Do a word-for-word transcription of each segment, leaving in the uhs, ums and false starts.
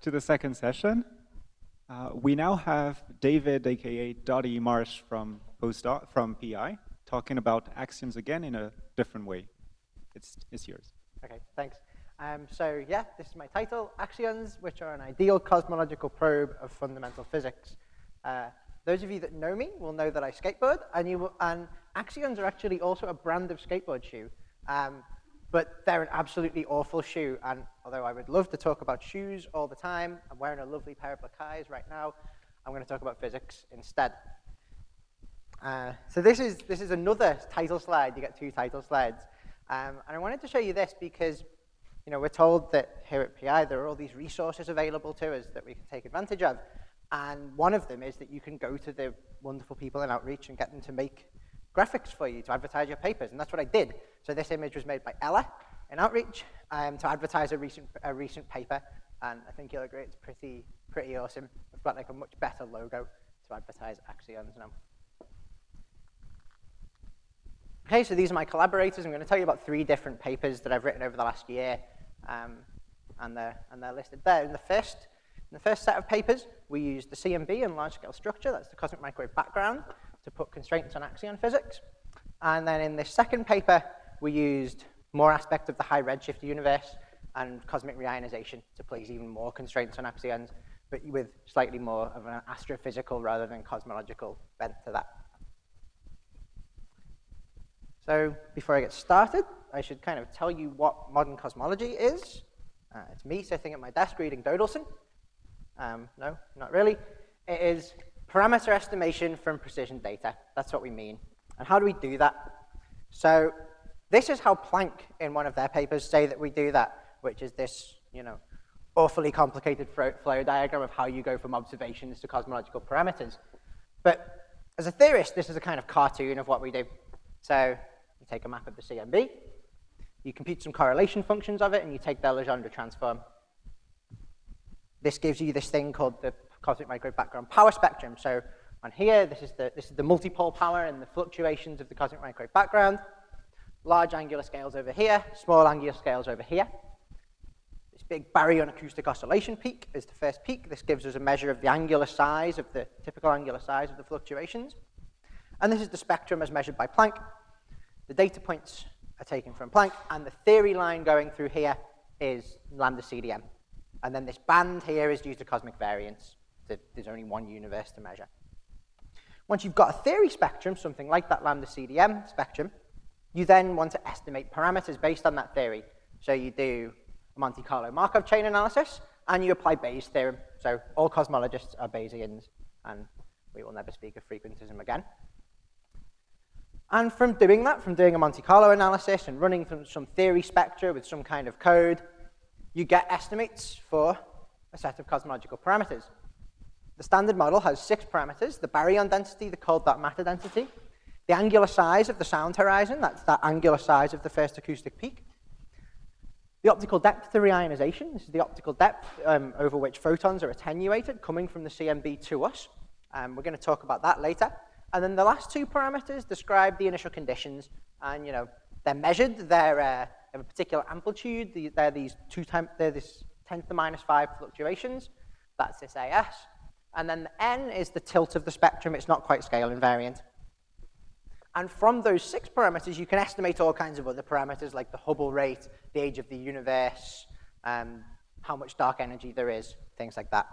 to the second session. Uh, we now have David, aka Dottie Marsh from postdoc from P I, talking about axioms again in a different way. It's, it's yours. Okay, thanks. Um, so yeah, this is my title, Axioms, which are an ideal cosmological probe of fundamental physics. Uh, those of you that know me will know that I skateboard, and, you will, and Axioms are actually also a brand of skateboard shoe. Um, but they're an absolutely awful shoe, and although I would love to talk about shoes all the time, I'm wearing a lovely pair of Lacailles right now, I'm going to talk about physics instead. Uh, so this is, this is another title slide. You get two title slides. Um, and I wanted to show you this because you know, we're told that here at P I there are all these resources available to us that we can take advantage of. And one of them is that you can go to the wonderful people in Outreach and get them to make graphics for you to advertise your papers. And that's what I did. So this image was made by Ella in Outreach um, to advertise a recent, a recent paper. And I think you'll agree it's pretty, pretty awesome. I've got like a much better logo to advertise Axioms now. Okay, so these are my collaborators. I'm going to tell you about three different papers that I've written over the last year, um, and, they're, and they're listed there. In the, first, in the first set of papers, we used the C M B and large-scale structure, that's the cosmic microwave background, to put constraints on axion physics. And then in this second paper, we used more aspects of the high redshift universe and cosmic reionization to place even more constraints on axions, but with slightly more of an astrophysical rather than cosmological bent to that. So before I get started, I should kind of tell you what modern cosmology is. Uh, it's me sitting at my desk reading Dodalson. Um, no, not really. It is parameter estimation from precision data. That's what we mean. And how do we do that? So this is how Planck, in one of their papers, say that we do that, which is this, you know, awfully complicated flow diagram of how you go from observations to cosmological parameters. But as a theorist, this is a kind of cartoon of what we do. So you take a map of the C M B, you compute some correlation functions of it, and you take their Legendre transform. This gives you this thing called the cosmic microwave background power spectrum. So on here, this is the, this is the multipole power and the fluctuations of the cosmic microwave background. Large angular scales over here, small angular scales over here. This big baryon acoustic oscillation peak is the first peak. This gives us a measure of the angular size of the typical angular size of the fluctuations. And this is the spectrum as measured by Planck. The data points are taken from Planck, and the theory line going through here is lambda C D M. And then this band here is due to cosmic variance. So there's only one universe to measure. Once you've got a theory spectrum, something like that lambda C D M spectrum, you then want to estimate parameters based on that theory. So you do a Monte Carlo Markov chain analysis, and you apply Bayes' theorem. So all cosmologists are Bayesians, and we will never speak of frequentism again. And from doing that, from doing a Monte Carlo analysis and running from some theory spectra with some kind of code, you get estimates for a set of cosmological parameters. The standard model has six parameters: the baryon density, the cold dark matter density, the angular size of the sound horizon, that's that angular size of the first acoustic peak, the optical depth to reionization, this is the optical depth um, over which photons are attenuated coming from the C M B to us. Um, we're going to talk about that later. And then the last two parameters describe the initial conditions, and you know they're measured. They're uh, of a particular amplitude. They're these two times. They're this ten to the minus five fluctuations. That's this A S. And then the n is the tilt of the spectrum. It's not quite scale invariant. And from those six parameters, you can estimate all kinds of other parameters like the Hubble rate, the age of the universe, um, how much dark energy there is, things like that.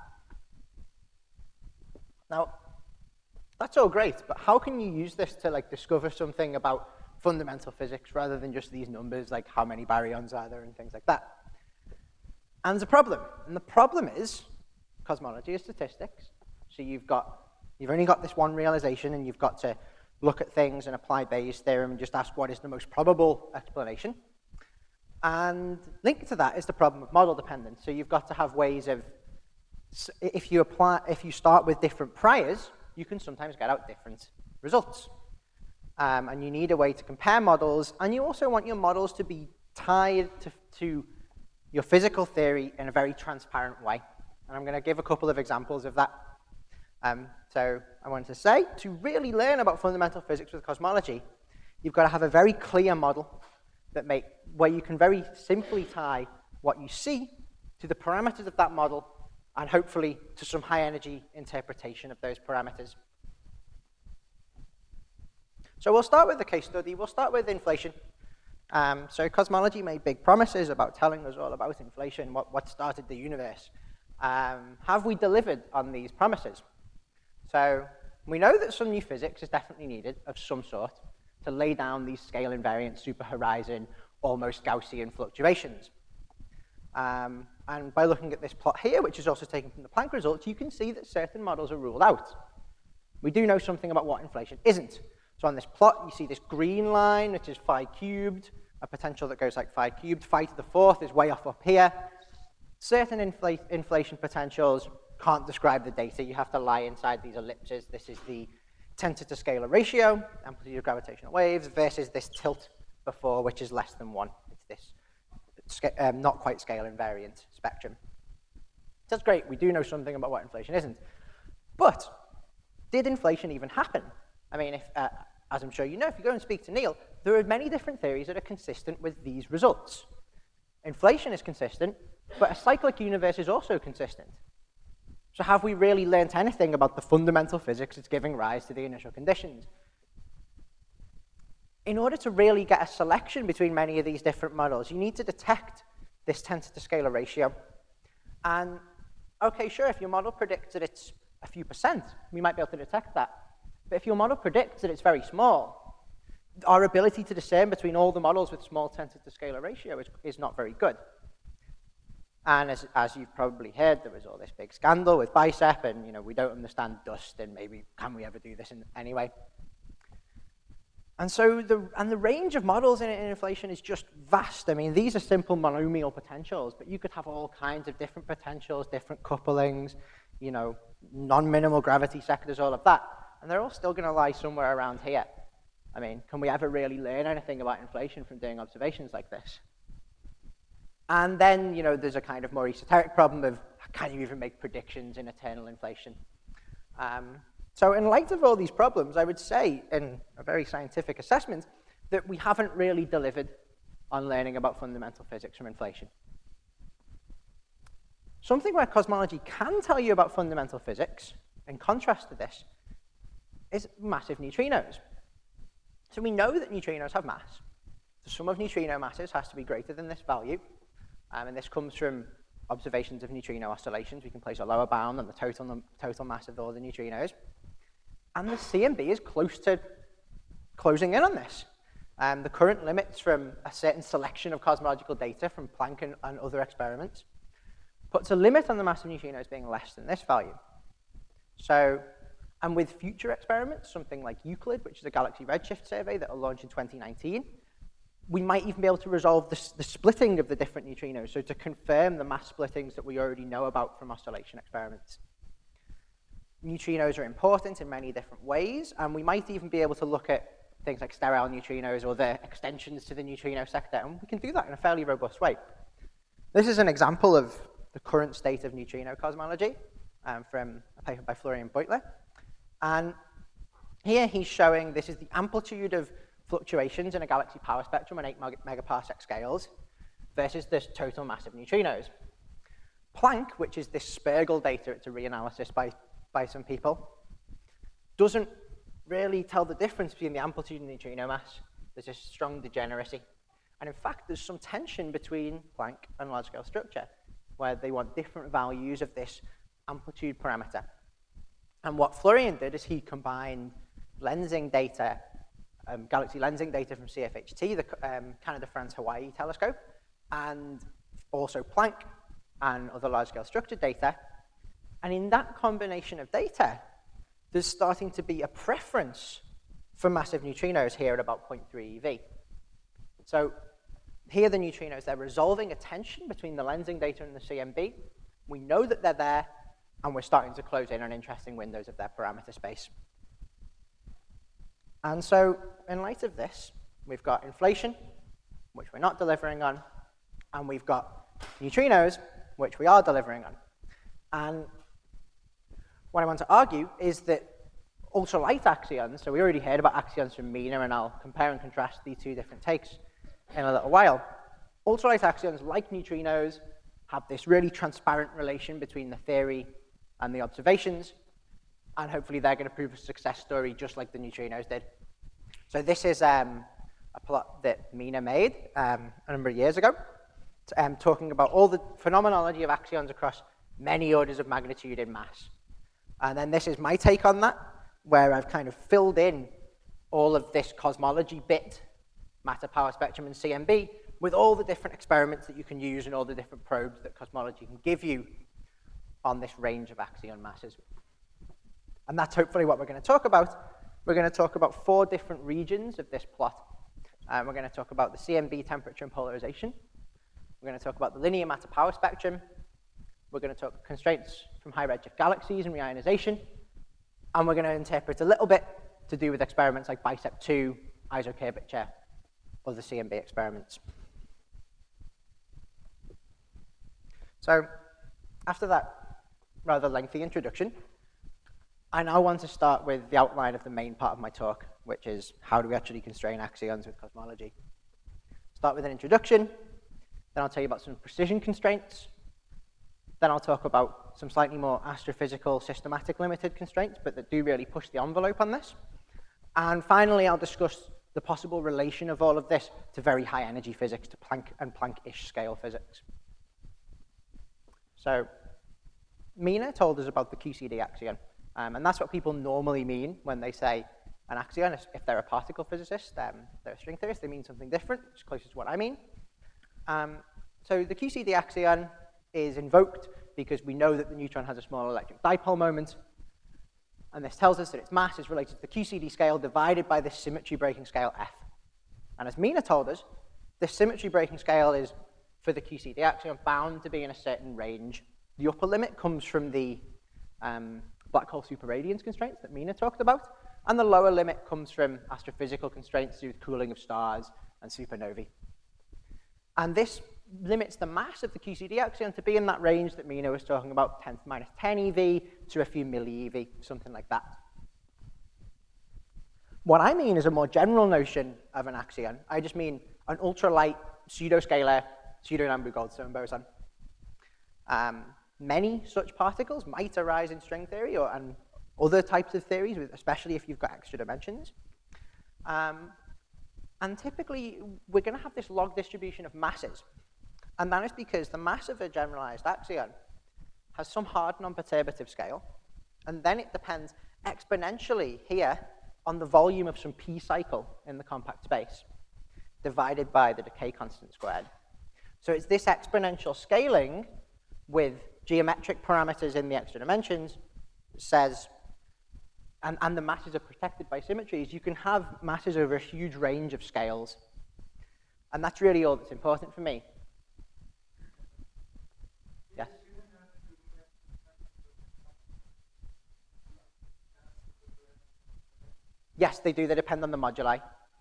Now, that's all great, but how can you use this to like discover something about fundamental physics rather than just these numbers, like how many baryons are there and things like that? And there's a problem, and the problem is cosmology is statistics. So you've got, you've only got this one realization, and you've got to look at things and apply Bayes' theorem and just ask what is the most probable explanation. And linked to that is the problem of model dependence. So you've got to have ways of, if you apply, if you start with different priors, you can sometimes get out different results. Um, and you need a way to compare models, and you also want your models to be tied to, to your physical theory in a very transparent way. And I'm going to give a couple of examples of that. Um, so I wanted to say, to really learn about fundamental physics with cosmology, you've got to have a very clear model that make, where you can very simply tie what you see to the parameters of that model and hopefully to some high energy interpretation of those parameters. So we'll start with the case study. We'll start with inflation. Um, so cosmology made big promises about telling us all about inflation, what, what started the universe. Um, have we delivered on these promises? So we know that some new physics is definitely needed of some sort to lay down these scale invariant, superhorizon, almost Gaussian fluctuations. Um, and by looking at this plot here, which is also taken from the Planck results, you can see that certain models are ruled out. We do know something about what inflation isn't. So on this plot, you see this green line, which is phi cubed, a potential that goes like phi cubed. Phi to the fourth is way off up here. Certain infl inflation potentials can't describe the data. You have to lie inside these ellipses. This is the tensor to scalar ratio, amplitude of gravitational waves, versus this tilt before, which is less than one. It's this um, not quite scale invariant spectrum. That's great. We do know something about what inflation isn't. But did inflation even happen? I mean, if, uh, as I'm sure you know, if you go and speak to Neil, there are many different theories that are consistent with these results. Inflation is consistent, but a cyclic universe is also consistent. So have we really learnt anything about the fundamental physics that's giving rise to the initial conditions? In order to really get a selection between many of these different models, you need to detect this tensor to scalar ratio. And okay, sure, if your model predicts that it's a few percent, we might be able to detect that. But if your model predicts that it's very small, our ability to discern between all the models with small tensor to scalar ratio is, is not very good. And as, as you've probably heard, there was all this big scandal with BICEP, and you know, we don't understand dust, and maybe can we ever do this in, anyway? And so the, and the range of models in, in inflation is just vast. I mean, these are simple monomial potentials, but you could have all kinds of different potentials, different couplings, you know, non-minimal gravity sectors, all of that. And they're all still going to lie somewhere around here. I mean, can we ever really learn anything about inflation from doing observations like this? And then, you know, there's a kind of more esoteric problem of, can you even make predictions in eternal inflation? Um, so in light of all these problems, I would say, in a very scientific assessment, that we haven't really delivered on learning about fundamental physics from inflation. Something where cosmology can tell you about fundamental physics, in contrast to this, is massive neutrinos. So we know that neutrinos have mass. The sum of neutrino masses has to be greater than this value. Um, and this comes from observations of neutrino oscillations. We can place a lower bound on the total, total mass of all the neutrinos. And the C M B is close to closing in on this. Um, the current limits from a certain selection of cosmological data from Planck and, and other experiments puts a limit on the mass of neutrinos being less than this value. So, and with future experiments, something like Euclid, which is a galaxy redshift survey that will launch in twenty nineteen, we might even be able to resolve the, the splitting of the different neutrinos, so to confirm the mass splittings that we already know about from oscillation experiments. Neutrinos are important in many different ways, and we might even be able to look at things like sterile neutrinos or their extensions to the neutrino sector, and we can do that in a fairly robust way. This is an example of the current state of neutrino cosmology um, from a paper by Florian Beutler. And here he's showing this is the amplitude of fluctuations in a galaxy power spectrum on eight megaparsec scales versus this total mass of neutrinos. Planck, which is this Spergel data, it's a reanalysis by, by some people, doesn't really tell the difference between the amplitude and neutrino mass. There's a strong degeneracy. And in fact, there's some tension between Planck and large-scale structure, where they want different values of this amplitude parameter. And what Florian did is he combined lensing data, um, galaxy lensing data from C F H T, the um, Canada-France-Hawaii telescope, and also Planck and other large-scale structure data. And in that combination of data, there's starting to be a preference for massive neutrinos here at about zero point three eV. So here the neutrinos, they're resolving a tension between the lensing data and the C M B. We know that they're there, and we're starting to close in on interesting windows of their parameter space. And so in light of this, we've got inflation, which we're not delivering on, and we've got neutrinos, which we are delivering on. And what I want to argue is that ultralight axions, so we already heard about axions from Mina, and I'll compare and contrast these two different takes in a little while. Ultralight axions, like neutrinos, have this really transparent relation between the theory and the observations, and hopefully they're going to prove a success story just like the neutrinos did. So this is um, a plot that Mina made um, a number of years ago, um, talking about all the phenomenology of axions across many orders of magnitude in mass. And then this is my take on that, where I've kind of filled in all of this cosmology bit, matter, power spectrum, and C M B, with all the different experiments that you can use and all the different probes that cosmology can give you on this range of axion masses. And that's hopefully what we're going to talk about. We're going to talk about four different regions of this plot. Um, we're going to talk about the C M B temperature and polarization. We're going to talk about the linear matter power spectrum. We're going to talk constraints from high redshift galaxies and reionization. And we're going to interpret a little bit to do with experiments like BICEP two, isocurvature, or the C M B experiments. So after that rather lengthy introduction, I now want to start with the outline of the main part of my talk, which is how do we actually constrain axions with cosmology. Start with an introduction, then I'll tell you about some precision constraints, then I'll talk about some slightly more astrophysical systematic limited constraints, but that do really push the envelope on this. And finally, I'll discuss the possible relation of all of this to very high energy physics, to Planck and Planck-ish scale physics. So Mina told us about the Q C D axion. Um, and that's what people normally mean when they say an axion. If they're a particle physicist, um, they're a string theorist, they mean something different, which is closest to what I mean. Um, so the Q C D axion is invoked because we know that the neutron has a small electric dipole moment. And this tells us that its mass is related to the Q C D scale divided by this symmetry breaking scale F. And as Mina told us, this symmetry breaking scale is, for the Q C D axion, bound to be in a certain range. The upper limit comes from the um, black hole superradiance constraints that Mina talked about, and the lower limit comes from astrophysical constraints to do with cooling of stars and supernovae. And this limits the mass of the Q C D axion to be in that range that Mina was talking about, ten to the minus ten eV to a few milli eV, something like that. What I mean is a more general notion of an axion. I just mean an ultralight pseudoscalar pseudo-Nambu Goldstone boson. Um, Many such particles might arise in string theory or and other types of theories, especially if you've got extra dimensions. Um, and typically, we're going to have this log distribution of masses. And that is because the mass of a generalized axion has some hard non-perturbative scale. And then it depends exponentially here on the volume of some p cycle in the compact space, divided by the decay constant squared. So it's this exponential scaling with geometric parameters in the extra dimensions says, and, and the masses are protected by symmetries, you can have masses over a huge range of scales. And that's really all that's important for me. Yes? Yes, they do. They depend on the moduli.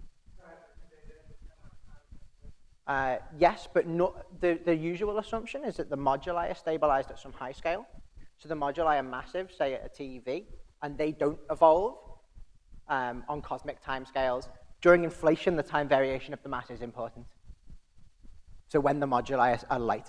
Uh, yes, but not, the, the usual assumption is that the moduli are stabilized at some high scale. So the moduli are massive, say at a T eV, and they don't evolve um, on cosmic timescales. During inflation, the time variation of the mass is important. So when the moduli are light.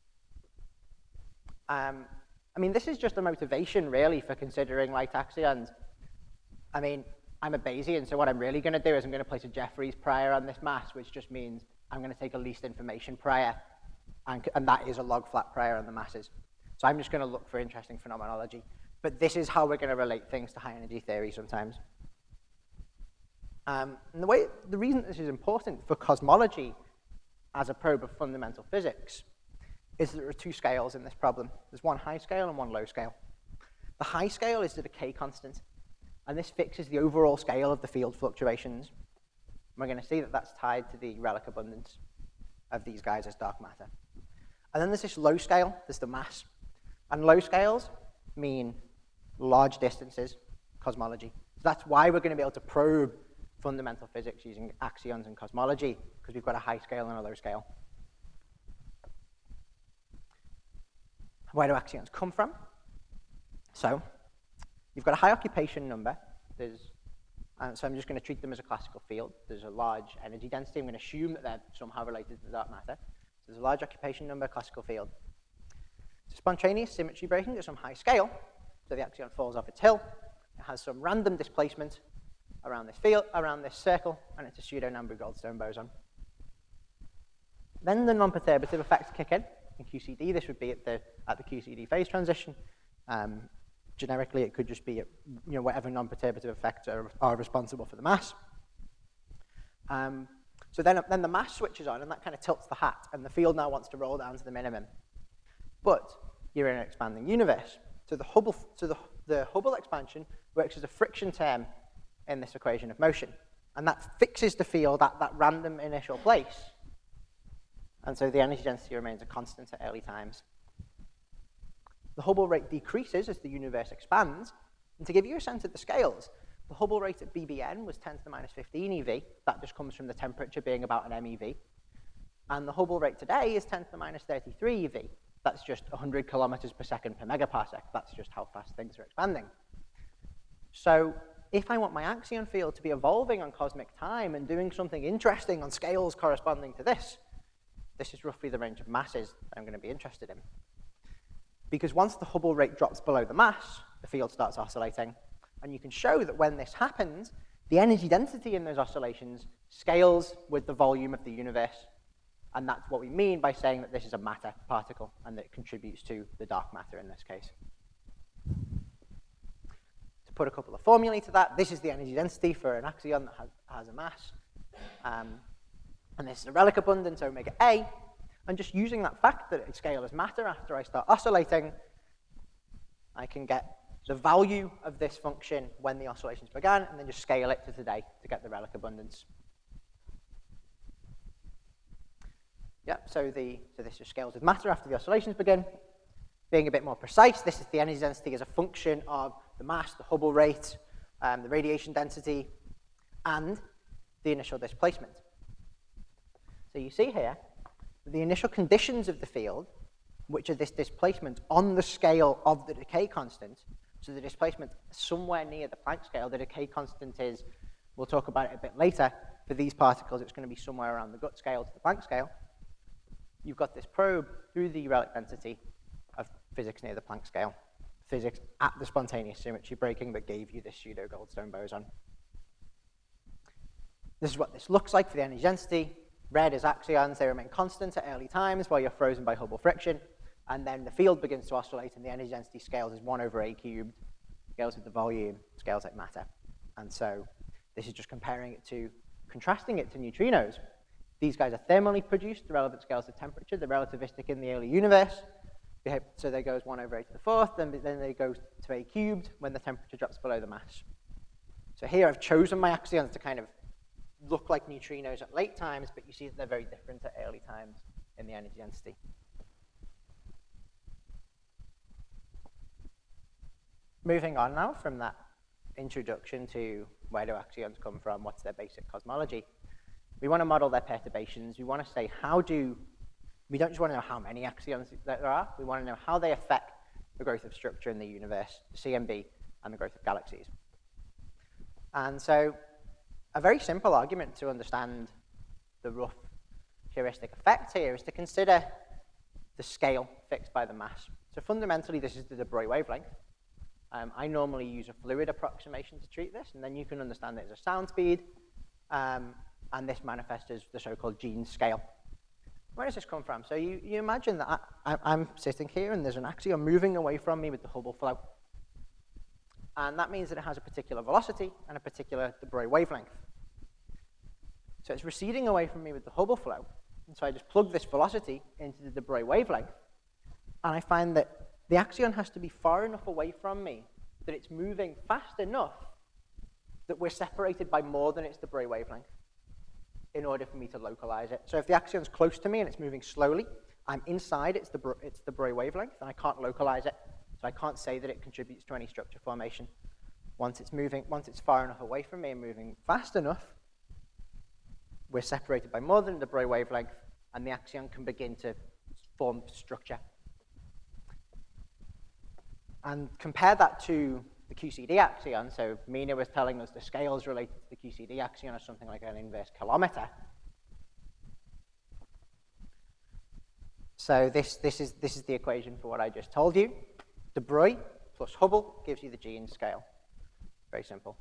Um, I mean, this is just a motivation, really, for considering light axions. I mean, I'm a Bayesian, so what I'm really going to do is I'm going to place a Jeffreys prior on this mass, which just means I'm going to take a least information prior, and, and that is a log flat prior on the masses. So I'm just going to look for interesting phenomenology. But this is how we're going to relate things to high energy theory sometimes. Um, and the, way, the reason this is important for cosmology as a probe of fundamental physics is that there are two scales in this problem. There's one high scale and one low scale. The high scale is the decay constant, and this fixes the overall scale of the field fluctuations. We're going to see that that's tied to the relic abundance of these guys as dark matter. And then there's this low scale, there's the mass. And low scales mean large distances, cosmology. So that's why we're going to be able to probe fundamental physics using axions and cosmology, because we've got a high scale and a low scale. Where do axions come from? So you've got a high occupation number. There's Uh, so I'm just going to treat them as a classical field. There's a large energy density. I'm going to assume that they're somehow related to the dark matter. So there's a large occupation number, classical field. Spontaneous symmetry breaking at some high scale, so the axion falls off its hill, it has some random displacement around this field, around this circle, and it's a pseudo-Nambu-Goldstone boson. Then the non-perturbative effects kick in. In Q C D, this would be at the, at the Q C D phase transition. Um, generically, it could just be at, you know, whatever non-perturbative effects are, are responsible for the mass. Um, so then, then the mass switches on, and that kind of tilts the hat, and the field now wants to roll down to the minimum. But you're in an expanding universe. So the Hubble, so the, the Hubble expansion works as a friction term in this equation of motion. And that fixes the field at that random initial place. And so the energy density remains a constant at early times. The Hubble rate decreases as the universe expands. And to give you a sense of the scales, the Hubble rate at B B N was ten to the minus fifteen E V. That just comes from the temperature being about an M E V. And the Hubble rate today is ten to the minus thirty-three E V. That's just one hundred kilometers per second per megaparsec. That's just how fast things are expanding. So if I want my axion field to be evolving on cosmic time and doing something interesting on scales corresponding to this, this is roughly the range of masses that I'm going to be interested in. Because once the Hubble rate drops below the mass, the field starts oscillating. And you can show that when this happens, the energy density in those oscillations scales with the volume of the universe. And that's what we mean by saying that this is a matter particle and that it contributes to the dark matter in this case. To put a couple of formulae to that, this is the energy density for an axion that has, has a mass. Um, and this is a relic abundance, omega A. And just using that fact that it scales as matter after I start oscillating, I can get the value of this function when the oscillations began, and then just scale it to today to get the relic abundance. Yeah, so, the, so this just scales with matter after the oscillations begin. Being a bit more precise, this is the energy density as a function of the mass, the Hubble rate, um, the radiation density, and the initial displacement. So you see here, the initial conditions of the field, which are this displacement on the scale of the decay constant, so the displacement somewhere near the Planck scale, the decay constant is, we'll talk about it a bit later, for these particles it's going to be somewhere around the Gutt scale to the Planck scale. You've got this probe through the relic density of physics near the Planck scale, physics at the spontaneous symmetry breaking that gave you this pseudo-Goldstone boson. This is what this looks like for the energy density. Red is axions, they remain constant at early times while you're frozen by Hubble friction, and then the field begins to oscillate and the energy density scales as one over A cubed, scales with the volume, scales like matter. And so this is just comparing it to, contrasting it to neutrinos. These guys are thermally produced, the relevant scales of temperature, they're relativistic in the early universe. So they go as one over A to the fourth, then, then they go to A cubed when the temperature drops below the mass. So here I've chosen my axions to kind of look like neutrinos at late times, but you see that they're very different at early times in the energy density. Moving on now from that introduction to where do axions come from, what's their basic cosmology, we want to model their perturbations. We want to say how do, we don't just want to know how many axions there are, we want to know how they affect the growth of structure in the universe, the C M B, and the growth of galaxies. And so a very simple argument to understand the rough heuristic effect here is to consider the scale fixed by the mass. So fundamentally, this is the de Broglie wavelength. Um, I normally use a fluid approximation to treat this, and then you can understand it as a sound speed, um, and this manifests as the so-called Jeans scale. Where does this come from? So you, you imagine that I, I'm sitting here, and there's an axion moving away from me with the Hubble flow. And that means that it has a particular velocity and a particular de Broglie wavelength. So it's receding away from me with the Hubble flow. And so I just plug this velocity into the de Broglie wavelength. And I find that the axion has to be far enough away from me that it's moving fast enough that we're separated by more than its de Broglie wavelength in order for me to localize it. So if the axion's close to me and it's moving slowly, I'm inside its de Broglie wavelength, and I can't localize it. So I can't say that it contributes to any structure formation. Once it's moving, once it's far enough away from me and moving fast enough, we're separated by more than the Broglie wavelength, and the axion can begin to form structure. And compare that to the Q C D axion. So Mina was telling us the scales related to the Q C D axion are something like an inverse kilometer. So this, this, is, this is the equation for what I just told you. De Broglie plus Hubble gives you the G in scale. Very simple.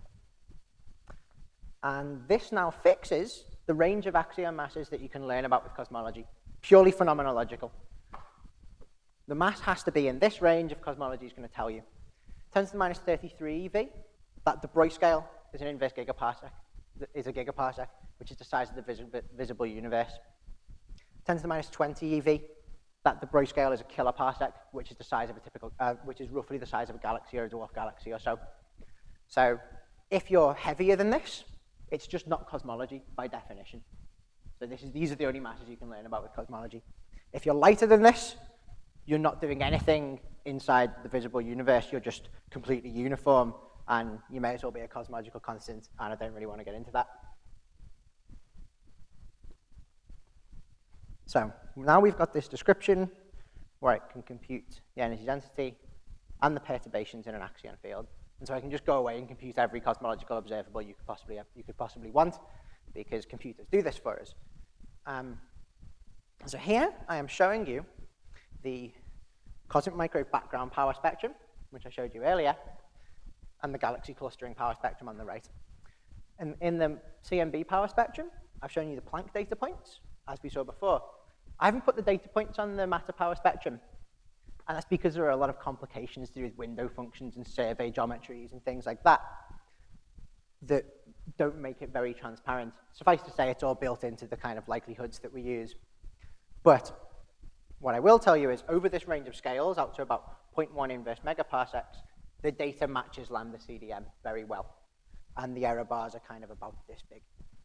And this now fixes the range of axion masses that you can learn about with cosmology, purely phenomenological. The mass has to be in this range if cosmology is going to tell you. ten to the minus thirty-three eV, that de Broglie scale is an inverse gigaparsec, is a gigaparsec, which is the size of the vis visible universe. ten to the minus twenty eV, that de Broglie scale is a kiloparsec, which is the size of a typical, uh, which is roughly the size of a galaxy or a dwarf galaxy or so. So if you're heavier than this, it's just not cosmology by definition. So this is, these are the only masses you can learn about with cosmology. If you're lighter than this, you're not doing anything inside the visible universe. You're just completely uniform, and you may as well be a cosmological constant, and I don't really want to get into that. So now we've got this description where it can compute the energy density and the perturbations in an axion field. And so I can just go away and compute every cosmological observable you could possibly, you could possibly want, because computers do this for us. Um, so here I am showing you the cosmic microwave background power spectrum, which I showed you earlier, and the galaxy clustering power spectrum on the right. And in the C M B power spectrum, I've shown you the Planck data points, as we saw before. I haven't put the data points on the matter power spectrum, and that's because there are a lot of complications to do with window functions and survey geometries and things like that that don't make it very transparent. Suffice to say, it's all built into the kind of likelihoods that we use. But what I will tell you is, over this range of scales, out to about zero point one inverse megaparsecs, the data matches lambda C D M very well. And the error bars are kind of about this big.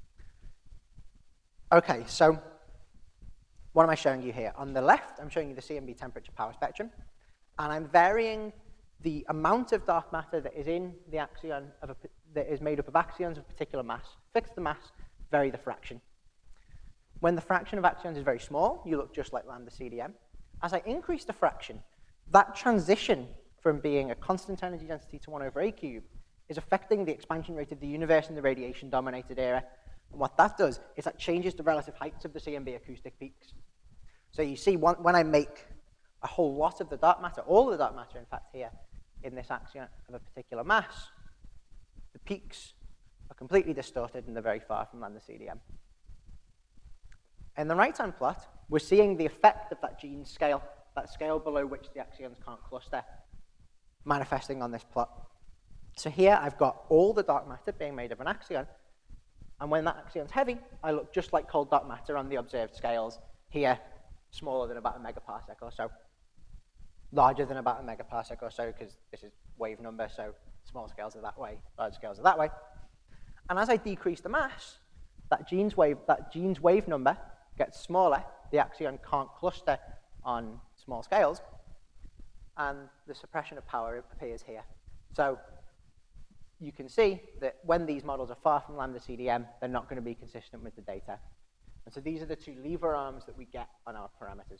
Okay, so what am I showing you here? On the left, I'm showing you the C M B temperature power spectrum, and I'm varying the amount of dark matter that is in the axion of a, that is made up of axions of particular mass. Fix the mass, vary the fraction. When the fraction of axions is very small, you look just like lambda C D M. As I increase the fraction, that transition from being a constant energy density to one over a cubed is affecting the expansion rate of the universe in the radiation-dominated era. And what that does is that changes the relative heights of the C M B acoustic peaks. So you see, one, when I make a whole lot of the dark matter, all the dark matter, in fact, here, in this axion of a particular mass, the peaks are completely distorted and they're very far from lambda C D M. In the right-hand plot, we're seeing the effect of that gene scale, that scale below which the axions can't cluster, manifesting on this plot. So here I've got all the dark matter being made of an axion, and when that axion's heavy, I look just like cold dark matter on the observed scales. Here, smaller than about a megaparsec or so. Larger than about a megaparsec or so, because this is wave number, so small scales are that way, large scales are that way. And as I decrease the mass, that gene's wave, that gene's wave number gets smaller. The axion can't cluster on small scales, and the suppression of power appears here. So you can see that when these models are far from lambda C D M, they're not going to be consistent with the data. And so these are the two lever arms that we get on our parameters.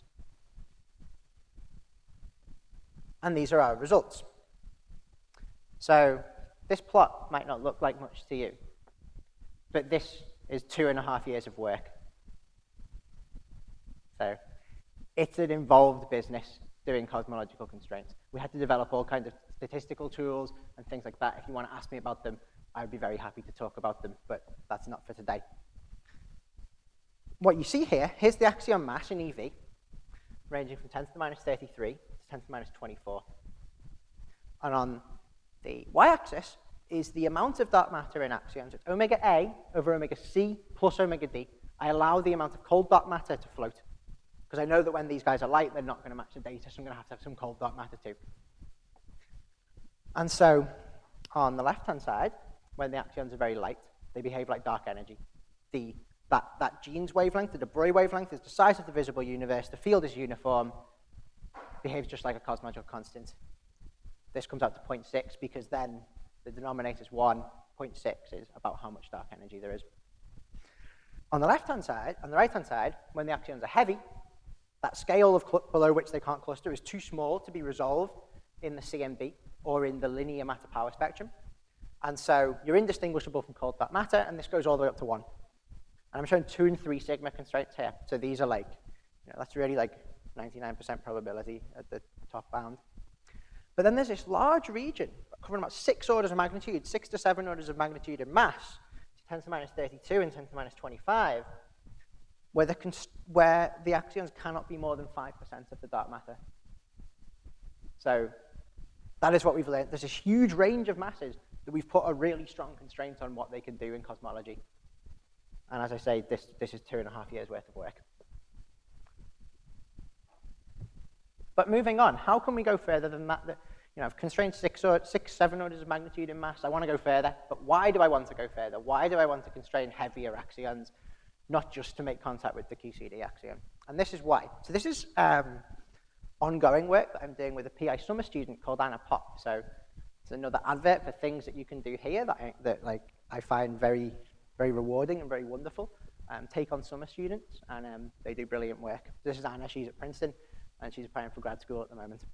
And these are our results. So this plot might not look like much to you, but this is two and a half years of work. So it's an involved business doing cosmological constraints. We had to develop all kinds of statistical tools and things like that. If you want to ask me about them, I would be very happy to talk about them, but that's not for today. What you see here, here's the axion mass in E V, ranging from ten to the minus thirty-three to ten to the minus twenty-four. And on the y-axis is the amount of dark matter in axions. It's omega A over omega C plus omega D. I allow the amount of cold dark matter to float, because I know that when these guys are light, they're not going to match the data, so I'm going to have to have some cold dark matter too. And so on the left-hand side, when the axions are very light, they behave like dark energy. The, that, that gene's wavelength, the de Broglie wavelength, is the size of the visible universe. The field is uniform, behaves just like a cosmological constant. This comes out to zero point six, because then the denominator is one. zero point six is about how much dark energy there is. On the left-hand side, on the right-hand side, when the axions are heavy, that scale of below which they can't cluster is too small to be resolved in the C M B or in the linear matter power spectrum. And so you're indistinguishable from cold dark matter, and this goes all the way up to one. And I'm showing two and three sigma constraints here. So these are like, you know, that's really like ninety-nine percent probability at the top bound. But then there's this large region covering about six orders of magnitude, six to seven orders of magnitude in mass, ten to the minus thirty-two and ten to the minus twenty-five, where the, where the axions cannot be more than five percent of the dark matter. So that is what we've learned. There's this huge range of masses that we've put a really strong constraint on what they can do in cosmology. And as I say, this, this is two and a half years worth of work. But moving on, how can we go further than that? You know, I've constrained six, or, six, seven orders of magnitude in mass. I want to go further. But why do I want to go further? Why do I want to constrain heavier axions, not just to make contact with the Q C D axion? And this is why. So this is um, ongoing work that I'm doing with a P I summer student called Anna Pop. So it's another advert for things that you can do here that I, that like I find very, very rewarding and very wonderful. Um, take on summer students, and um, they do brilliant work. This is Anna. She's at Princeton, and she's applying for grad school at the moment.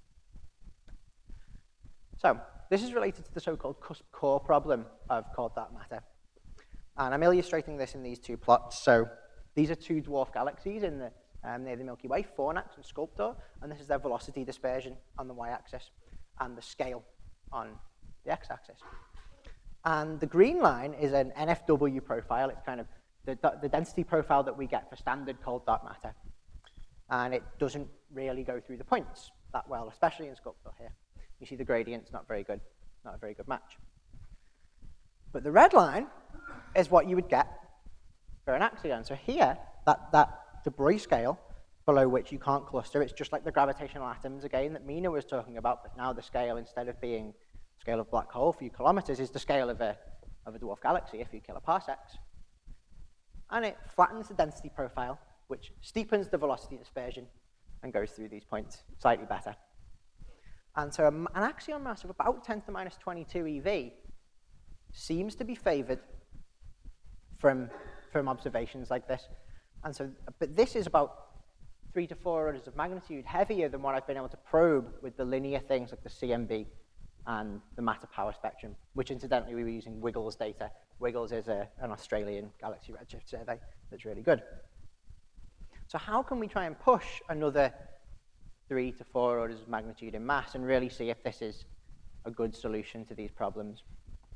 So this is related to the so-called cusp core problem of cold dark matter. And I'm illustrating this in these two plots. So these are two dwarf galaxies in the, um, near the Milky Way, Fornax and Sculptor, and this is their velocity dispersion on the y-axis and the scale on the x-axis. And the green line is an N F W profile. It's kind of the, the density profile that we get for standard cold dark matter. And it doesn't really go through the points that well, especially in Sculptor here. You see the gradient's not very good, not a very good match. But the red line is what you would get for an axion. So here, that, that de Broglie scale, below which you can't cluster, it's just like the gravitational atoms again that Mina was talking about, but now the scale, instead of being the scale of black hole, a few kilometers, is the scale of a, of a dwarf galaxy, a few kiloparsecs. And it flattens the density profile, which steepens the velocity dispersion and goes through these points slightly better. And so an axion mass of about ten to the minus twenty-two E V seems to be favored from, from observations like this. And so, but this is about three to four orders of magnitude heavier than what I've been able to probe with the linear things like the C M B and the matter power spectrum, which incidentally we were using WiGGLES data. WiGGLES is a, an Australian galaxy redshift survey that's really good. So how can we try and push another three to four orders of magnitude in mass and really see if this is a good solution to these problems?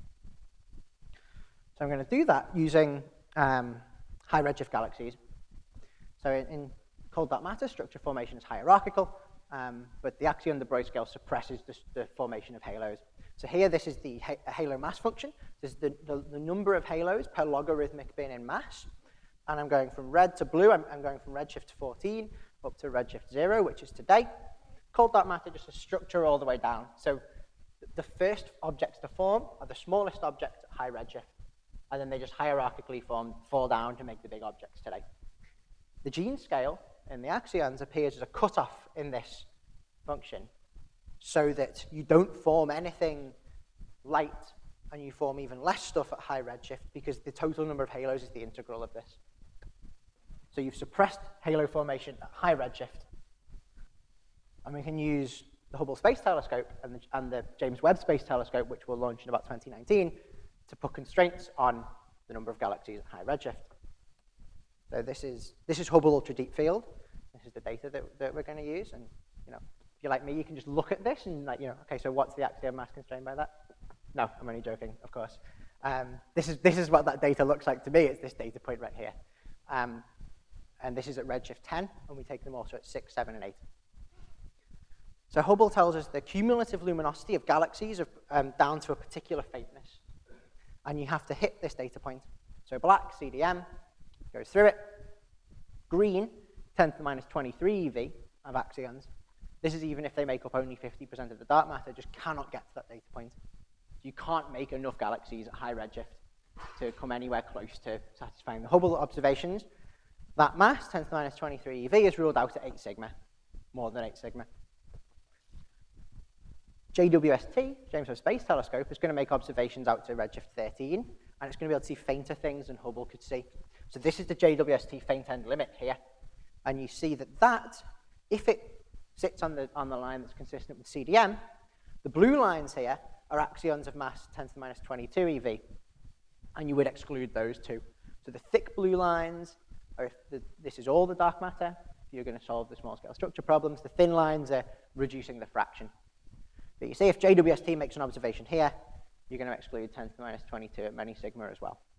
So I'm going to do that using um, high redshift galaxies. So in, in cold dark matter, structure formation is hierarchical, um, but the axion de Broglie scale suppresses the, the formation of halos. So here, this is the ha halo mass function. This is the, the, the number of halos per logarithmic bin in mass. And I'm going from red to blue. I'm, I'm going from redshift fourteen up to redshift zero, which is today. Cold dark matter, just a structure all the way down. So the first objects to form are the smallest objects at high redshift, and then they just hierarchically form, fall down to make the big objects today. The gene scale in the axions appears as a cutoff in this function, so that you don't form anything light, and you form even less stuff at high redshift, because the total number of halos is the integral of this. So you've suppressed halo formation at high redshift. And we can use the Hubble Space Telescope and the, and the James Webb Space Telescope, which will launch in about twenty nineteen, to put constraints on the number of galaxies at high redshift. So this is, this is Hubble Ultra Deep Field. This is the data that, that we're going to use. And you know, if you're like me, you can just look at this and like, you know, okay, so what's the axion mass constrained by that? No, I'm only joking, of course. Um, this is, this is what that data looks like to me. It's this data point right here. Um, and this is at redshift ten, and we take them also at six, seven, and eight. So Hubble tells us the cumulative luminosity of galaxies are um, down to a particular faintness. And you have to hit this data point. So black, C D M, goes through it. Green, ten to the minus twenty-three E V of axions. This is even if they make up only fifty percent of the dark matter, just cannot get to that data point. You can't make enough galaxies at high redshift to come anywhere close to satisfying the Hubble observations. That mass, ten to the minus twenty-three E V, is ruled out at eight sigma, more than eight sigma. J W S T, James Webb Space Telescope, is going to make observations out to redshift thirteen, and it's going to be able to see fainter things than Hubble could see. So this is the J W S T faint end limit here. And you see that that, if it sits on the, on the line that's consistent with C D M, the blue lines here are axions of mass ten to the minus twenty-two E V, and you would exclude those two. So the thick blue lines are if the, this is all the dark matter. If you're going to solve the small-scale structure problems. The thin lines are reducing the fraction. But you see, if J W S T makes an observation here, you're going to exclude ten to the minus twenty-two at many sigma as well.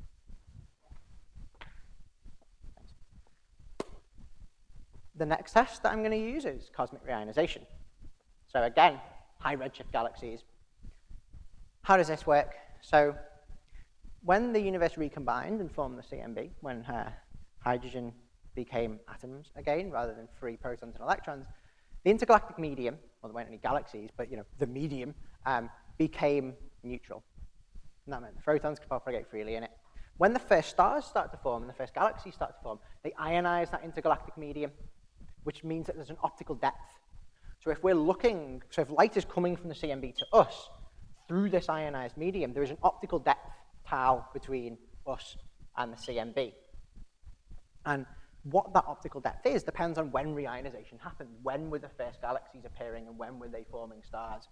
The next test that I'm going to use is cosmic reionization. So again, high redshift galaxies. How does this work? So when the universe recombined and formed the C M B, when uh, hydrogen became atoms again rather than free protons and electrons, the intergalactic medium, well, there weren't any galaxies, but you know, the medium um, became neutral. And that meant the photons could propagate freely in it. When the first stars start to form and the first galaxies start to form, they ionize that intergalactic medium, which means that there's an optical depth. So if we're looking, so if light is coming from the C M B to us through this ionized medium, there is an optical depth, tau, between us and the C M B. And what that optical depth is depends on when reionization happened. When were the first galaxies appearing and when were they forming stars?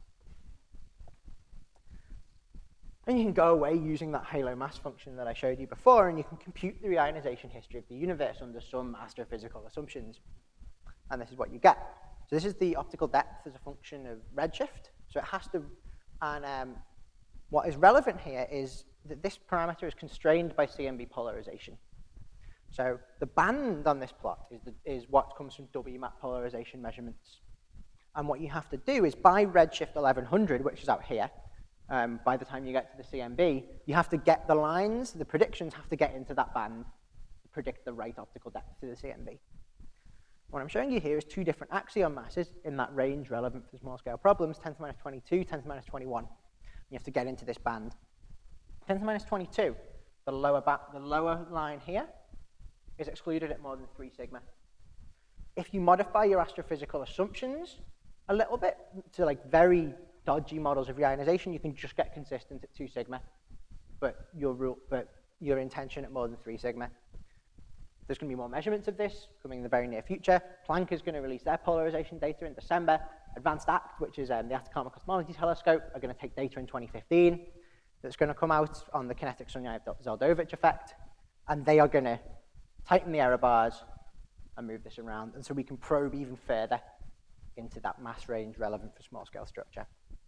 And you can go away using that halo mass function that I showed you before, and you can compute the reionization history of the universe under some astrophysical assumptions. And this is what you get. So this is the optical depth as a function of redshift. So it has to, and um, what is relevant here is that this parameter is constrained by C M B polarization. So the band on this plot is, the, is what comes from W map polarization measurements. And what you have to do is by redshift eleven hundred, which is out here, um, by the time you get to the C M B, you have to get the lines, the predictions have to get into that band to predict the right optical depth to the C M B. What I'm showing you here is two different axion masses in that range relevant for small-scale problems, ten to the minus twenty-two, ten to the minus twenty-one. You have to get into this band. ten to the minus twenty-two, the lower, the lower line here, is excluded at more than three sigma. If you modify your astrophysical assumptions a little bit to like very dodgy models of reionization, you can just get consistent at two sigma, but your, rule, but your intention at more than three sigma. There's going to be more measurements of this coming in the very near future. Planck is going to release their polarization data in December. Advanced A C T, which is um, the Atacama Cosmology Telescope, are going to take data in twenty fifteen. That's going to come out on the kinetic Sunyaev-Zeldovich effect, and they are going to tighten the error bars and move this around, and so we can probe even further into that mass range relevant for small-scale structure.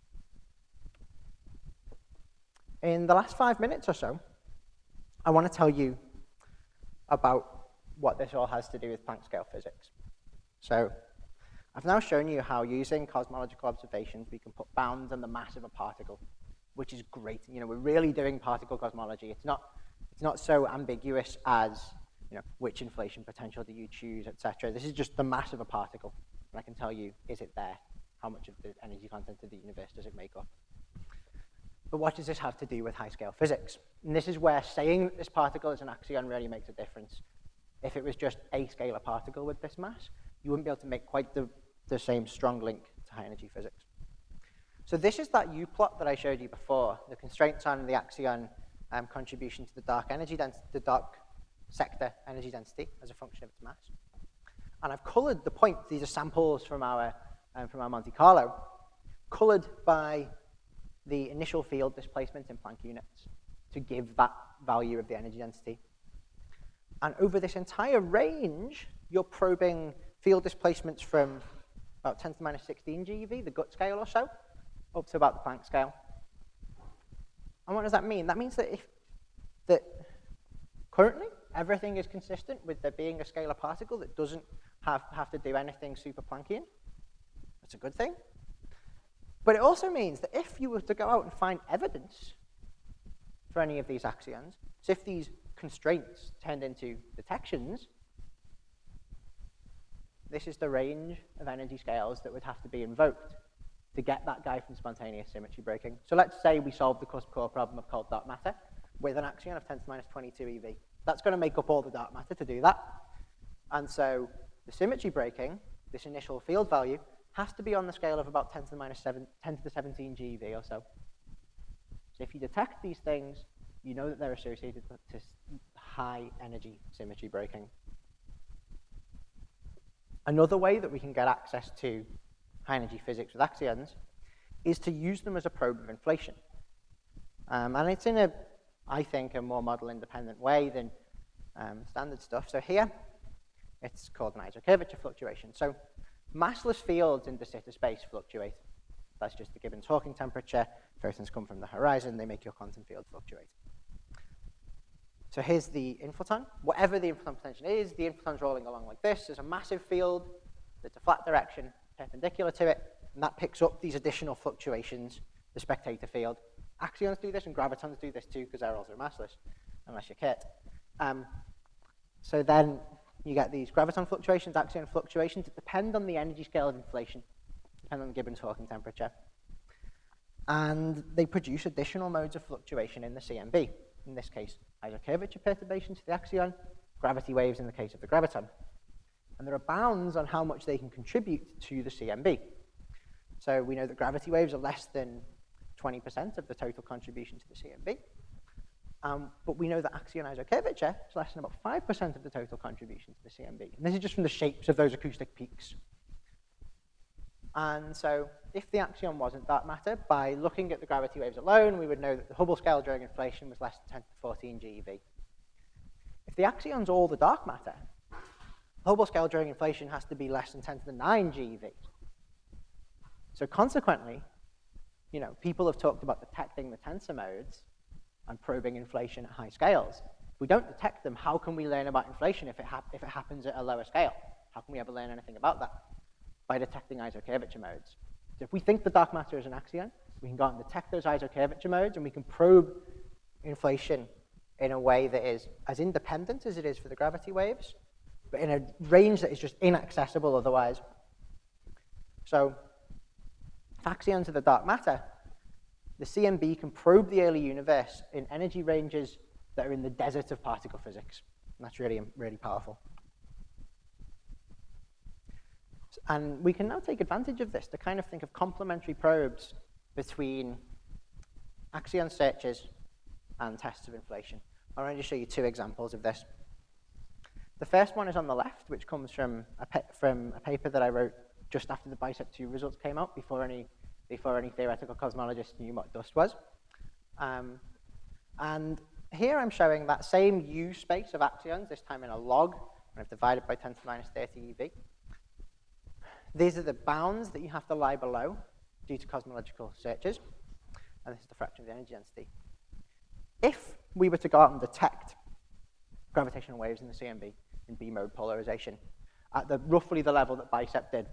In the last five minutes or so, I want to tell you about what this all has to do with Planck scale physics. So I've now shown you how using cosmological observations we can put bounds on the mass of a particle, which is great. You know, we're really doing particle cosmology. It's not, it's not so ambiguous as, you know, which inflation potential do you choose, et cetera. This is just the mass of a particle. And I can tell you, is it there? How much of the energy content of the universe does it make up? But what does this have to do with high-scale physics? And this is where saying that this particle is an axion really makes a difference. If it was just a scalar particle with this mass, you wouldn't be able to make quite the, the same strong link to high-energy physics. So this is that U-plot that I showed you before, the constraints on the axion um, contribution to the dark energy density, the dark sector energy density as a function of its mass. And I've colored the points. These are samples from our, um, from our Monte Carlo, colored by the initial field displacement in Planck units to give that value of the energy density. And over this entire range, you're probing field displacements from about ten to the minus sixteen GeV, the Gutt scale or so, up to about the Planck scale. And what does that mean? That means that if that currently everything is consistent with there being a scalar particle that doesn't have, have to do anything super Planckian. That's a good thing. But it also means that if you were to go out and find evidence for any of these axions, so if these constraints turned into detections, this is the range of energy scales that would have to be invoked to get that guy from spontaneous symmetry breaking. So let's say we solve the cusp core problem of cold dark matter with an axion of ten to the minus twenty-two eV. That's going to make up all the dark matter to do that. And so the symmetry breaking, this initial field value, has to be on the scale of about ten to the minus seven, ten to the seventeen GeV or so. So if you detect these things, you know that they're associated with this high energy symmetry breaking. Another way that we can get access to high energy physics with axions is to use them as a probe of inflation. Um, and it's in a, I think, a more model independent way than um, standard stuff. So here, It's called an isocurvature fluctuation. So massless fields in de Sitter space fluctuate. That's just the Gibbons Hawking temperature. Photons come from the horizon. They make your quantum field fluctuate. So here's the inflaton. Whatever the inflaton potential is, the inflaton's rolling along like this. There's a massive field that's a flat direction perpendicular to it, and that picks up these additional fluctuations, the spectator field. Axions do this, and gravitons do this too, because they're also massless, unless you're Kit. Um, so then you get these graviton fluctuations, axion fluctuations that depend on the energy scale of inflation, depend on the Gibbons Hawking temperature. And they produce additional modes of fluctuation in the C M B. In this case, isocurvature perturbations to the axion, gravity waves in the case of the graviton. And there are bounds on how much they can contribute to the C M B. So we know that gravity waves are less than twenty percent of the total contribution to the C M B. Um, but we know that axion isocurvature is less than about five percent of the total contribution to the C M B. And this is just from the shapes of those acoustic peaks. And so if the axion wasn't dark matter, by looking at the gravity waves alone, we would know that the Hubble scale during inflation was less than ten to the fourteen GeV. If the axion's all the dark matter, the Hubble scale during inflation has to be less than ten to the nine GeV. So consequently, you know, people have talked about detecting the tensor modes and probing inflation at high scales. If we don't detect them, how can we learn about inflation if it, hap if it happens at a lower scale? How can we ever learn anything about that? By detecting isocurvature modes. So if we think the dark matter is an axion, we can go out and detect those isocurvature modes, and we can probe inflation in a way that is as independent as it is for the gravity waves, but in a range that is just inaccessible otherwise. So if axions are the dark matter, the C M B can probe the early universe in energy ranges that are in the desert of particle physics. And that's really, really powerful. And we can now take advantage of this to kind of think of complementary probes between axion searches and tests of inflation. I'm going to show you two examples of this. The first one is on the left, which comes from a, from a paper that I wrote just after the BICEP two results came out, before any, before any theoretical cosmologists knew what dust was. Um, and here I'm showing that same U space of axions, this time in a log, and I've divided by ten to the minus thirty eV. These are the bounds that you have to lie below due to cosmological searches, and this is the fraction of the energy density. If we were to go out and detect gravitational waves in the C M B in B-mode polarization at the, roughly the level that BICEP did,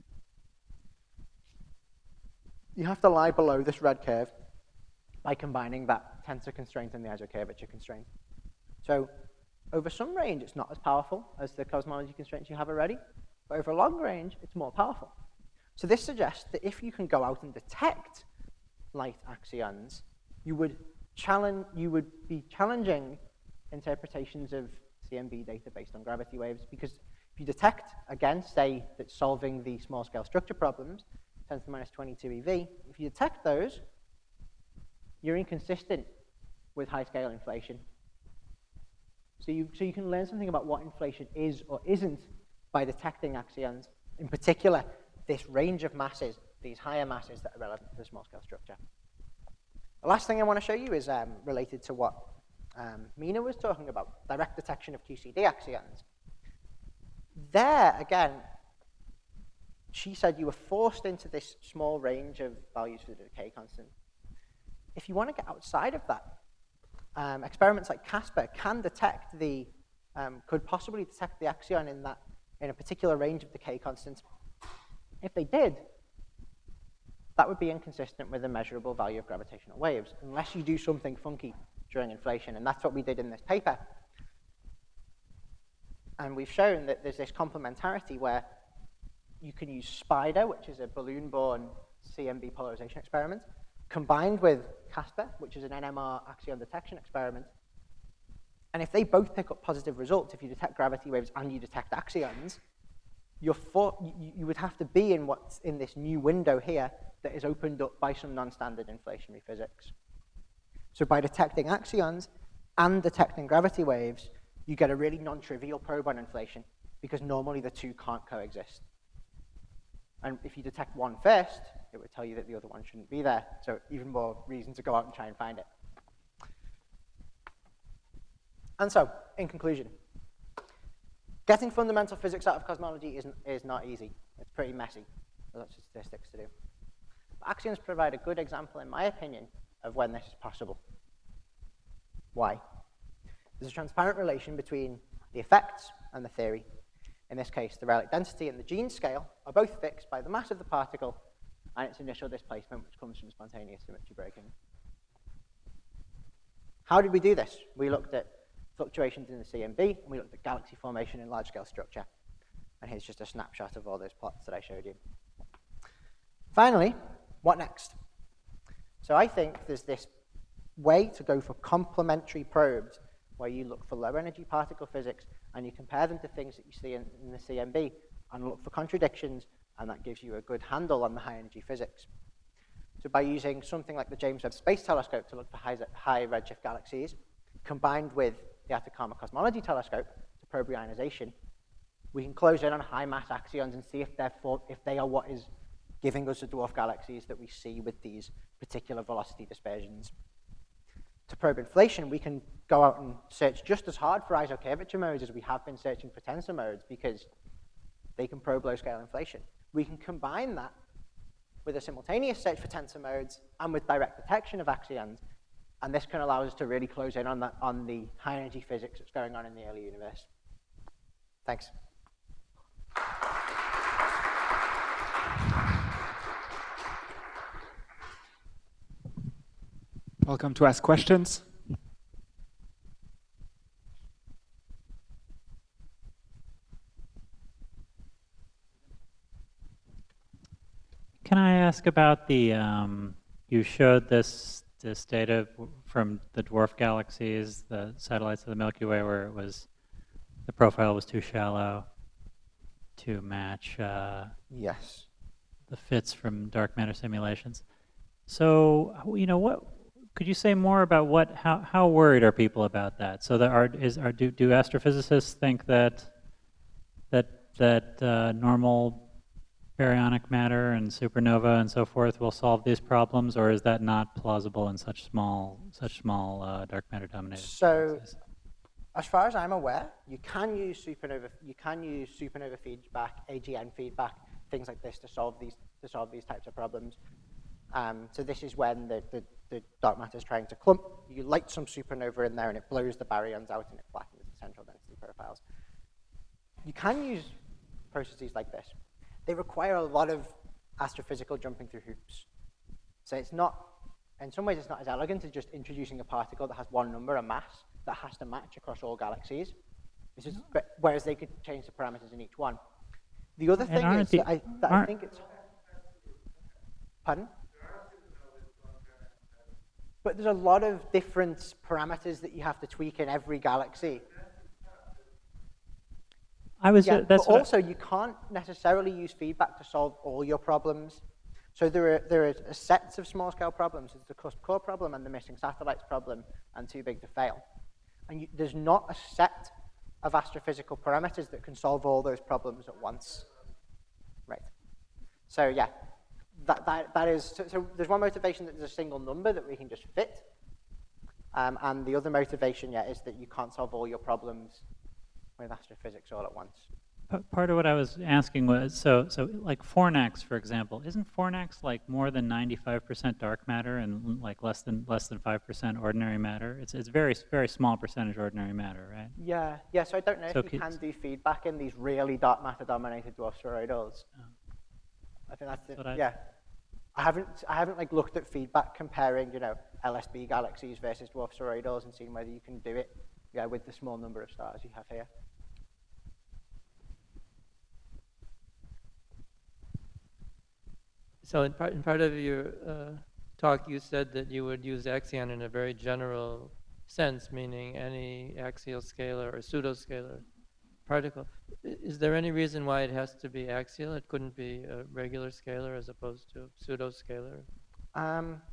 you have to lie below this red curve by combining that tensor constraint and the isocurvature constraint. So over some range, it's not as powerful as the cosmology constraints you have already, but over a long range, it's more powerful. So this suggests that if you can go out and detect light axions, you would challenge, you would be challenging interpretations of C M B data based on gravity waves, because if you detect, again, say that solving the small scale structure problems, ten to the minus twenty-two eV, if you detect those, you're inconsistent with high scale inflation. So you, so you can learn something about what inflation is or isn't by detecting axions, in particular, this range of masses, these higher masses that are relevant to the small scale structure. The last thing I want to show you is um, related to what um, Mina was talking about, direct detection of Q C D axions. There, again, she said you were forced into this small range of values for the decay constant. If you want to get outside of that, um, experiments like CASPER can detect the, um, could possibly detect the axion in that, in a particular range of decay constants. If they did, that would be inconsistent with a measurable value of gravitational waves, unless you do something funky during inflation, and that's what we did in this paper. And we've shown that there's this complementarity where you can use SPIDER, which is a balloon-borne C M B polarization experiment, combined with CASPER, which is an N M R axion detection experiment. And if they both pick up positive results, if you detect gravity waves and you detect axions, you're for, you, you would have to be in what's in this new window here that is opened up by some non-standard inflationary physics. So by detecting axions and detecting gravity waves, you get a really non-trivial probe on inflation, because normally the two can't coexist. And if you detect one first, it would tell you that the other one shouldn't be there. So even more reason to go out and try and find it. And so, in conclusion, Getting fundamental physics out of cosmology isn't, is not easy. It's pretty messy. There's lots of statistics to do. But axioms provide a good example, in my opinion, of when this is possible. Why? There's a transparent relation between the effects and the theory. In this case, the Rayleigh density and the gene scale are both fixed by the mass of the particle and its initial displacement, which comes from spontaneous symmetry breaking. How did we do this? We looked at fluctuations in the C M B, and we looked at galaxy formation in large-scale structure. And here's just a snapshot of all those plots that I showed you. Finally, what next? So I think there's this way to go for complementary probes where you look for low-energy particle physics and you compare them to things that you see in, in the C M B and look for contradictions, and that gives you a good handle on the high-energy physics. So by using something like the James Webb Space Telescope to look for high, high redshift galaxies, combined with the Atacama Cosmology Telescope to probe reionization, we can close in on high mass axions and see if, they're for, if they are what is giving us the dwarf galaxies that we see with these particular velocity dispersions. To probe inflation, we can go out and search just as hard for isocurvature modes as we have been searching for tensor modes, because they can probe low-scale inflation. We can combine that with a simultaneous search for tensor modes and with direct detection of axions, and this can allow us to really close in on, that, on the high-energy physics that's going on in the early universe. Thanks. Welcome to ask questions. Can I ask about the, um, you showed this, this data from the dwarf galaxies, the satellites of the Milky Way, where it was, the profile was too shallow to match uh, yes. the fits from dark matter simulations. So, you know, what, could you say more about what, how, how worried are people about that? So that are, is, are, do, do astrophysicists think that, that, that uh, normal baryonic matter and supernova and so forth will solve these problems, or is that not plausible in such small, such small uh, dark matter dominated So, galaxies? As far as I'm aware, you can use supernova, you can use supernova feedback, A G N feedback, things like this to solve these, to solve these types of problems. Um, so this is when the, the, the dark matter is trying to clump. You light some supernova in there and it blows the baryons out and it flattens the central density profiles. You can use processes like this. They require a lot of astrophysical jumping through hoops. So it's not, in some ways it's not as elegant as just introducing a particle that has one number, a mass, that has to match across all galaxies. This is, whereas they could change the parameters in each one. The other thing is the, that I, that I think it's, pardon? But there's a lot of different parameters that you have to tweak in every galaxy. I was, yeah, uh, that's but also you can't necessarily use feedback to solve all your problems. So there are, there are sets of small-scale problems. There's the cusp core problem and the missing satellites problem and too big to fail. And you, there's not a set of astrophysical parameters that can solve all those problems at once. Right. So yeah, that, that, that is, so, so there's one motivation that there's a single number that we can just fit. Um, and the other motivation, yeah, is that you can't solve all your problems with astrophysics all at once. Part of what I was asking was, so, so like Fornax, for example, isn't Fornax like more than ninety-five percent dark matter and like less than less than five percent ordinary matter? It's it's very very small percentage ordinary matter, right? Yeah, yeah. So I don't know so if you can do feedback in these really dark matter dominated dwarf spheroidals. Oh. I think that's it. I, yeah. I haven't I haven't like looked at feedback comparing, you know, L S B galaxies versus dwarf spheroidals and seen whether you can do it, yeah, with the small number of stars you have here. So in part, in part of your uh, talk, you said that you would use axion in a very general sense, meaning any axial scalar or pseudoscalar particle. Is there any reason why it has to be axial? It couldn't be a regular scalar as opposed to a pseudoscalar? Um,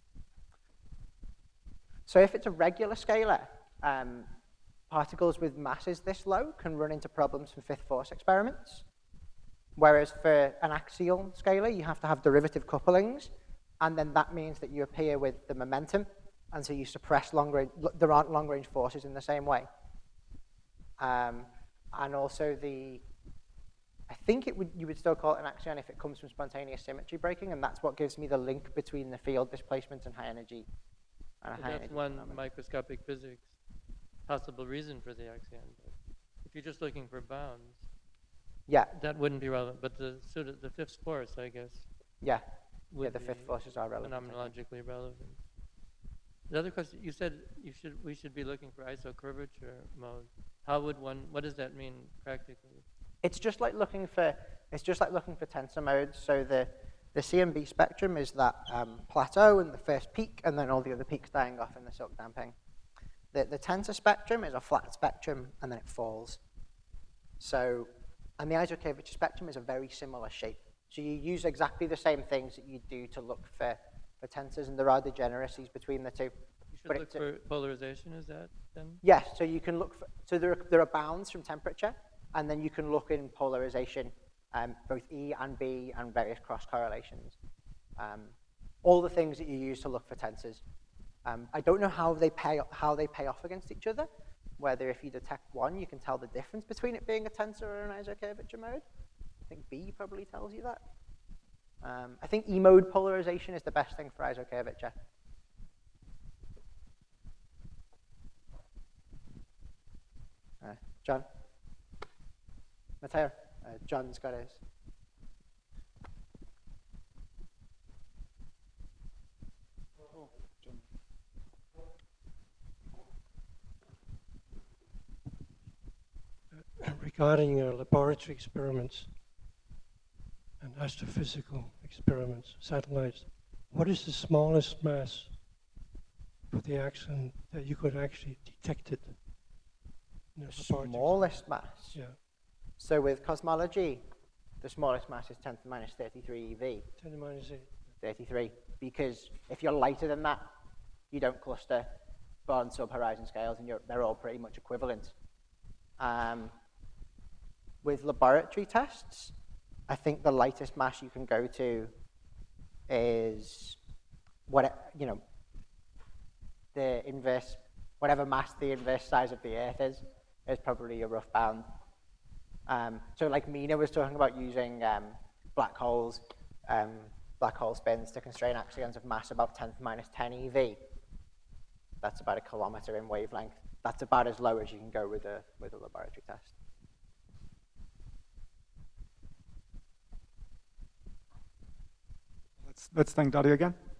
so if it's a regular scalar, um, particles with masses this low can run into problems from fifth force experiments. Whereas for an axial scalar, you have to have derivative couplings, and then that means that you appear with the momentum, and so you suppress long range, there aren't long-range forces in the same way. Um, and also the, I think it would you would still call it an axion if it comes from spontaneous symmetry breaking, and that's what gives me the link between the field displacement and high energy. And a But high that's energy one phenomenon. microscopic physics possible reason for the axion. But if you're just looking for bounds, Yeah, that wouldn't be relevant. But the sort of the fifth force, I guess, yeah, would yeah. The be fifth forces are relevant. I think. phenomenologically relevant. The other question, you said you should we should be looking for isocurvature mode. How would one? What does that mean practically? It's just like looking for it's just like looking for tensor modes. So the the C M B spectrum is that um, plateau and the first peak, and then all the other peaks dying off in the silk damping. The the tensor spectrum is a flat spectrum, and then it falls. So, and the isocurvature spectrum is a very similar shape. So you use exactly the same things that you do to look for for tensors, and there are degeneracies between the two. You should But look it's a- for polarization. Is that then? Yes, so you can look for, so there are, there are bounds from temperature, and then you can look in polarization, um, both E and B, and various cross correlations. Um, all the things that you use to look for tensors. Um, I don't know how they pay how they pay off against each other. Whether if you detect one, you can tell the difference between it being a tensor or an isocurvature mode. I think B probably tells you that. Um, I think E-mode polarization is the best thing for isocurvature. Uh, John? Matteo? Uh, John's got his. Regarding uh, laboratory experiments and astrophysical experiments, satellites, what is the smallest mass for the axion that you could actually detect it? in a laboratory? Smallest mass. Yeah, So with cosmology, the smallest mass is ten to the minus thirty-three E V. ten to the minus eight. thirty-three, because if you're lighter than that, you don't cluster on sub-horizon scales, and you're, they're all pretty much equivalent. Um, with laboratory tests, I think the lightest mass you can go to is what you know the inverse, whatever mass the inverse size of the Earth is, is probably a rough bound. Um, so like Mina was talking about using um, black holes, um, black hole spins to constrain axions of mass about ten to the minus ten E V. That's about a kilometer in wavelength. That's about as low as you can go with a with a laboratory test. Let's, let's thank Dadi again.